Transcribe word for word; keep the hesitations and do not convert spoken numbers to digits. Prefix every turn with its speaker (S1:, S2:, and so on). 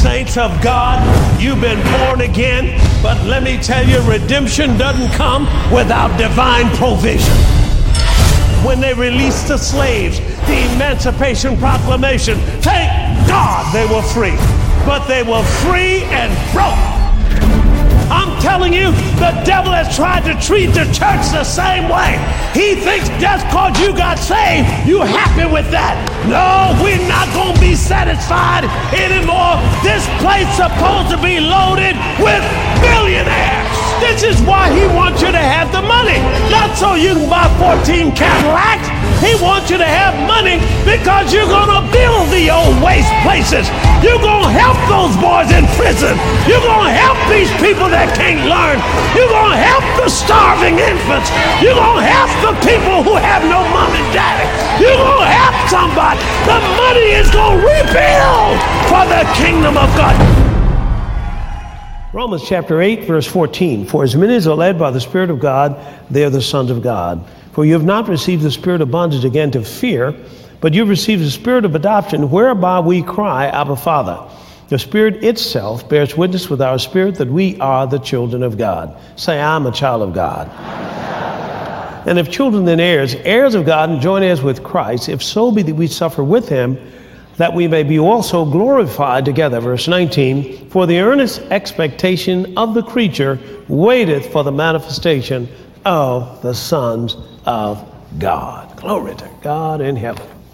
S1: Saints of God, you've been born again, but let me tell you, redemption doesn't come without divine provision. When they released the slaves, the Emancipation Proclamation, thank God they were free, but they were free and broke. I'm telling you, the devil has tried to treat the church the same way. He thinks just because you got saved, you happy with that. No, we're not going to be satisfied anymore. This place supposed to be loaded with billionaires. This is why he wants you to have the money. Not so you can buy fourteen Cadillacs. He wants you to have money because you're going to build the old waste places. You're going to help those boys in prison. You're going to help these people that can't learn. You're going to help the starving infants. You're going to help the people who have no mom and daddy. You're going to help somebody. The money is going to rebuild for the kingdom of God. Romans chapter eight, verse fourteen. For as many as are led by the Spirit of God, they are the sons of God. For you have not received the spirit of bondage again to fear, but you have received the spirit of adoption, whereby we cry, Abba, Father. The Spirit itself bears witness with our spirit that we are the children of God. Say, I'm a child of God. And if children, then heirs, heirs of God, and joint heirs with Christ, if so be that we suffer with him, that we may be also glorified together. Verse nineteen, for the earnest expectation of the creature waiteth for the manifestation of the sons of God. Glory to God in heaven.